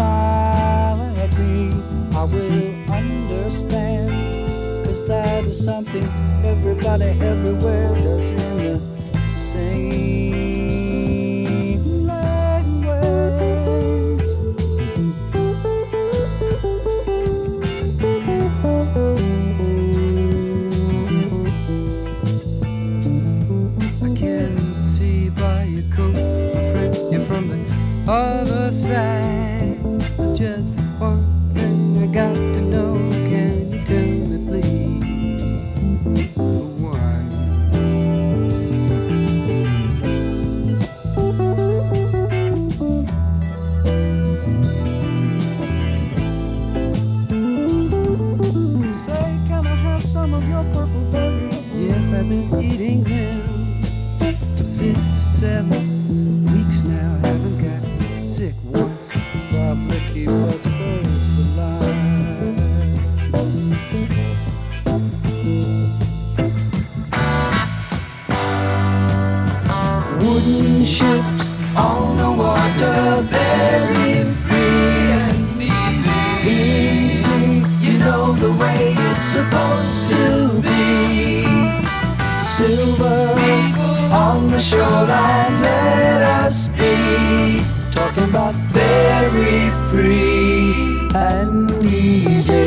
smile at me, I will understand. 'Cause that is something everybody everywhere does in the same language. I can see by your coat, my friend, you're from the other side. There's just one thing I got to know. Can you tell me, please? One. Say, can I have some of your purple berries? Yes, I've been eating them for 6 or 7 weeks now. Haven't got sick once. Probably keep us both alive. Wooden ships on the water, very free and easy. Easy, you know the way it's supposed to be. Silver on the shoreline, let us be. Talking about very free and easy.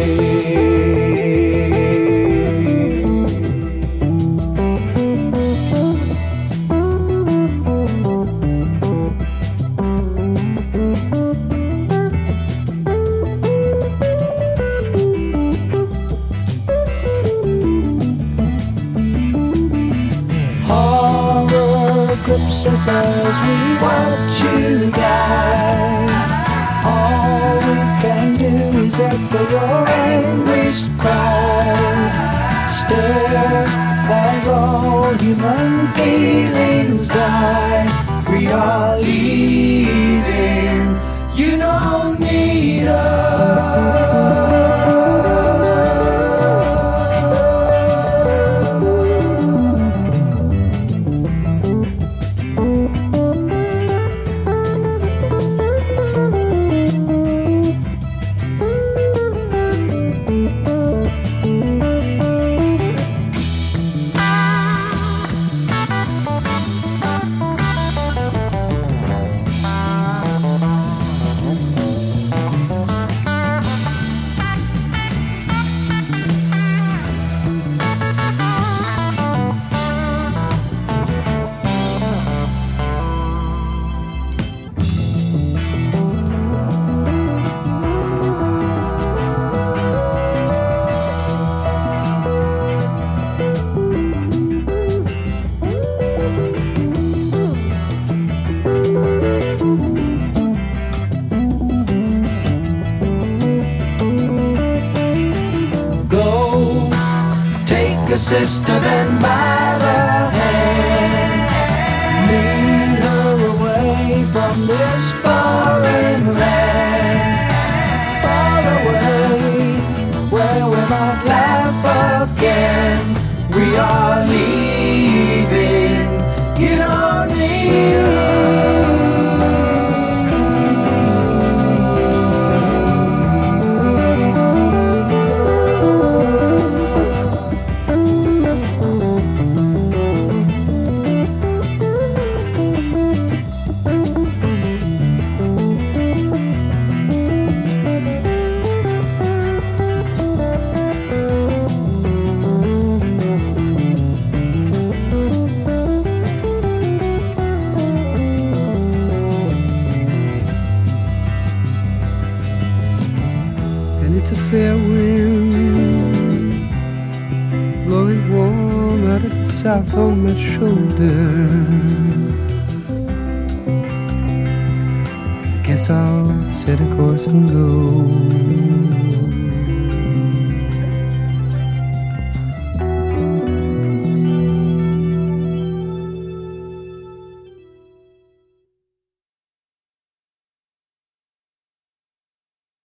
Horror grips us as we watch you die. All we can do is echo your anguished cries. Stare as all human feelings die. We are leaving, you don't need us. A sister then by the hand, lead her away from this foreign land, far away where we might laugh again. We are leaving, you don't need it's a fair wind blowing warm out of the south on my shoulder. I guess I'll set a course and go.